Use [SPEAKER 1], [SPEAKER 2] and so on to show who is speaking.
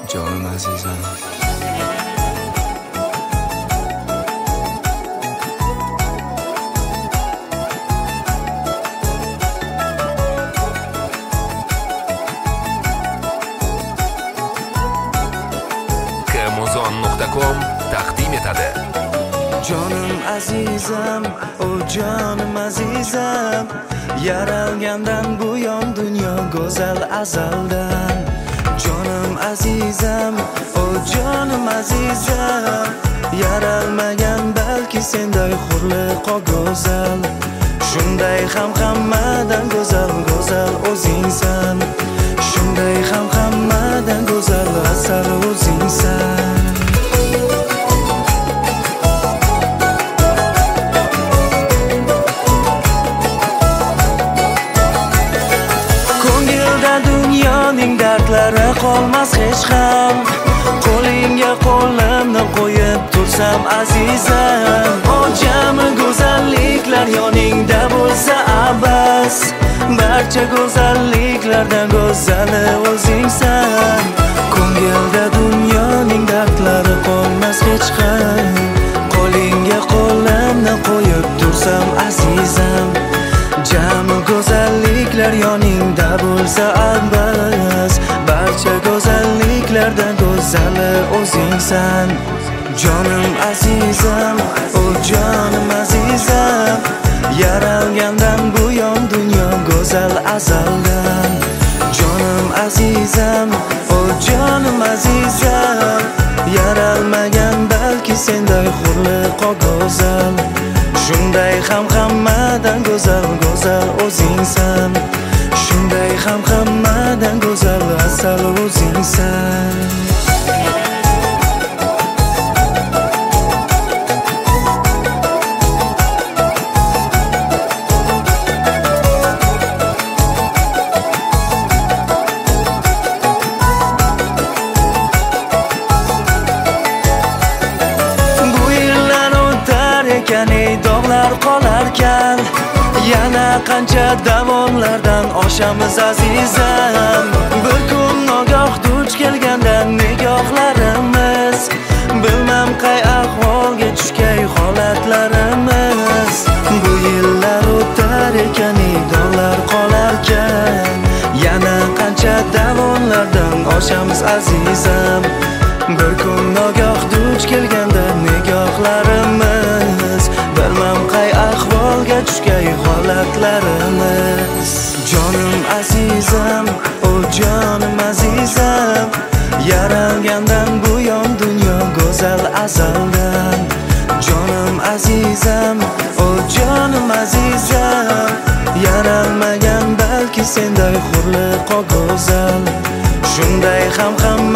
[SPEAKER 1] Canım azizam.
[SPEAKER 2] Kmozon.com taqdim etadi.
[SPEAKER 1] Canım azizam, o canım azizam, yaralgandan buyon dunyo go'zal azaldan. Canım azizam, o canım azizam, yaralmagan balki senday hurliq o go'zal. Shunday ham hammadan go'zal, go'zal o'zingsan. Shunday ham hammadan go'zal, asal o'zingsan. Dunyoning dardlari qolmas hech ham. Qo'lingga qo'limni qo'yib tursam azizam, o jami go'zalliklar yoningda bo'lsa abas. Barcha go'zalliklardan go'zali o'zingsan. Ko'ngilda dunyoning dardlari qolmas hech ham. Qo'lingga qo'limni qo'yib tursam azizam, jami go'zalliklar yoningda bo'lsa abas. Barcha go'zalliklardan go'zali o'zingsan. Jonim azizam, o jonim azizam, yaralgandan buyon dunyo go'zal azaldan. Jonim azizam, o jonim azizam, yaralmagan balki senday hurliq o go'zal. Shunday ham hammadan go'zal, go'zal o'zingsan. Shunday ham hammadan go'zal, asal o'zingsan. Dog'lar qolarkan, yana qancha davonlardan oshamiz azizam. Bir kun nogoh duch kelganda nigohlarimiz, bilmam qay ahvolga tushgay holatlarimiz. Bu yillar o'tar ekan, dog'lar qolarkan, yana qancha davonlardan oshamiz azizam. Bir kun nogoh duch kelganda nigohlarimiz, bilmam qay ahvolga tushgay holatlarimiz. Jonim azizam, o jonim azizam, yaralgandan buyon dunyo go'zal azaldan. Jonim azizam, o jonim azizam, yaralmagan balki senday hurliq o go'zal. Shunday ham